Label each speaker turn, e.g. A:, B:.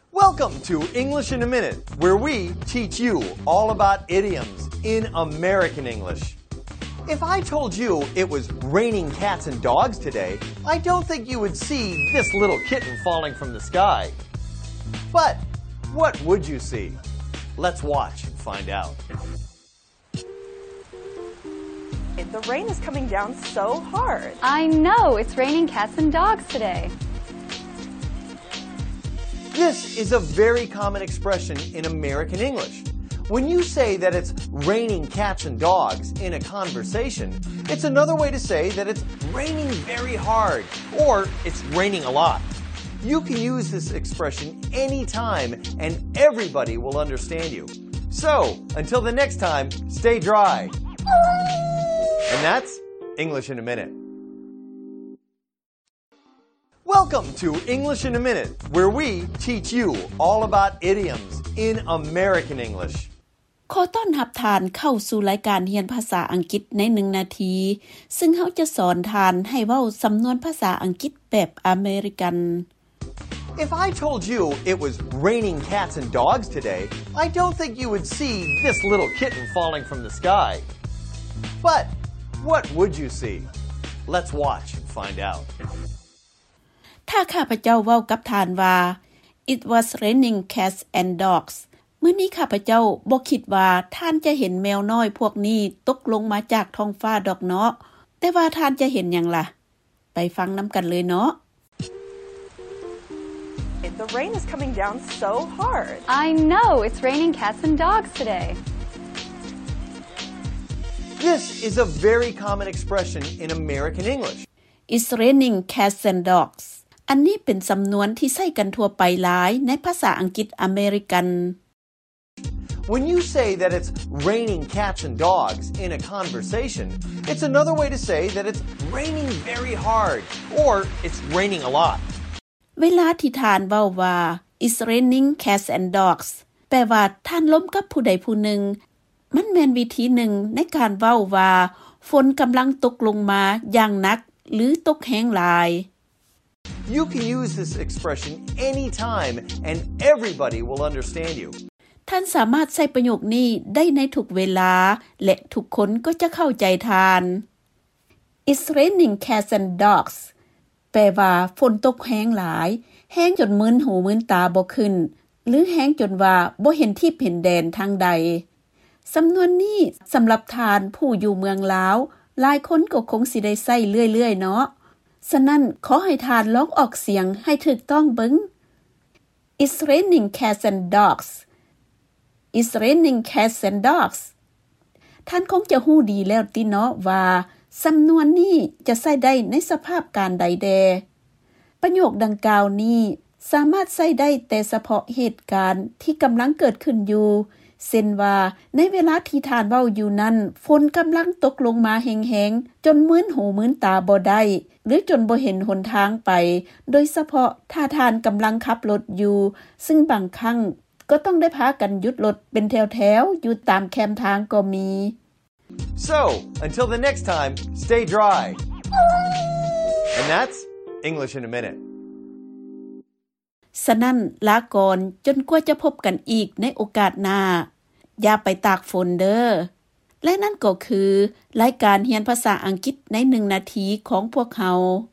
A: Welcome to English in a Minute, where we teach you all about idioms in American English. If I told you it was raining cats and dogs today, I don't think you would see this little kitten falling from the sky. But what would you see? Let's watch and find out.
B: The rain is coming down so hard.
C: I know, it's raining cats and dogs today.
A: This is a very common expression in American English. When you say that it's raining cats and dogs in a conversation, it's another way to say that it's raining very hard or it's raining a lot. You can use this expression anytime and everybody will understand you. So, until the next time, stay dry. And that's English in a Minute. Welcome to English in a Minute, where we teach you all about idioms in American English.
D: ขอต้อนรับทานเข้าสู่รายการเรียนภาษาอังกฤษใน1นาทีซึ่งเฮาจะสอนทานให้เว้าสำนวนภาษาอังกฤษแบบอเมริกัน
A: If I told you it was raining cats and dogs today, I don't think you would see this little kitten falling from the sky. But what would you see? Let's watch and find out.
D: ถ้าข้าพเจ้าเว้ากับทานว่า It was raining cats and dogs มื้อนี้ข้าพเจ้าบ่คิดว่าท่านจะเห็นแมวน้อยพวกนี้ตกลงมาจากท้องฟ้าดอกเนาะแต่ว่าท่านจะเห็นหยังล่ะไปฟังนำกันเลยเนาะ
B: The rain is coming down so hard.
C: I know, it's raining cats and dogs today.
A: This is a very common expression in American English.
D: It's raining cats and dogs อันนี้เป็นสำนวนที่ใช้กันทั่วไปหลายในภาษาอังกฤษอเมริกัน
A: When you say that it's raining cats and dogs in a conversation, it's another way to say that it's raining very hard or it's raining a lot.
D: เวลาที่ท่านเว้าว่า It's raining cats and dogs แปลว่าท่านล้มกับผู้ใดผู้หนึ่งมันแม่นวิธีหนึ่งในการเว้าว่าฝนกำลังตกลงมาอย่างหนักหรือตกแห้งหลาย
A: You can use this expression anytime and everybody will understand you.
D: ท่านสามารถใช้ประโยคนี้ได้ในทุกเวลาและทุกคนก็จะเข้าใจท่าน It's raining cats and dogs แปลว่าฝนตกแห้งหลายแห้งจนมึนหูมึนตาบ่ขึ้นหรือแห้งจนว่าบ่เห็นที่เห็นแดนทางใดสำนวนนี้สำหรับทานผู้อยู่เมืองลาวหลายคนก็คงสิได้ใช้เรื่อยๆเนาะฉะนั้นขอให้ทานลองออกเสียงให้ถูกต้องเบิ่ง It's raining cats and dogs It's raining cats and dogs ท่านคงจะฮู้ดีแล้วติเนาะว่าสำนวนนี้จะใช้ได้ในสภาพการใดแดประโยคดังกล่าวนี้สามารถใช้ได้แต่เฉพาะเหตุการณ์ที่กำลังเกิดขึ้นอยู่เช่นว่าในเวลาที่ท่านเว้าอยู่นั้นฝนกำลังตกลงมาแหงๆจนมึนหูมึนตาบ่ได้หรือจนบ่เห็นหนทางไปโดยเฉพาะถ้าท่านกำลังขับรถอยู่ซึ่งบางครั้งก็ต้องได้พากันหยุดรถเป็นแถวๆอยู่ตามแคมทางก็มี
A: So, until the next time, stay dry. And that's English in a Minute.
D: ฉะนั้นลาก่อนจนกว่าจะพบกันอีกในโอกาสหน้าอย่าไปตากฝนเด้อและนั่นก็คือรายการเรียนภาษาอังกฤษใน1นาทีของพวกเรา